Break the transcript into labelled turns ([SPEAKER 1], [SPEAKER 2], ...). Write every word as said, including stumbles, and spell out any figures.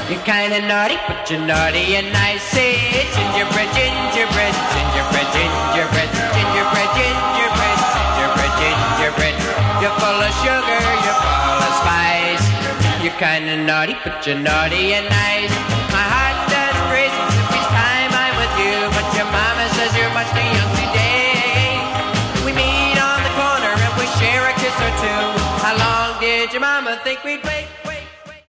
[SPEAKER 1] You're kinda naughty, but you're naughty and nice. Say gingerbread, gingerbread, gingerbread, gingerbread, gingerbread, gingerbread, gingerbread, gingerbread. You're full of sugar, you're full of spice. You're kinda naughty, but you're naughty and nice. My heart does crazy each time I'm with you, but your mama says you're much too young today. We meet on the corner and we share a kiss or two. How long did your mama think we'd wait?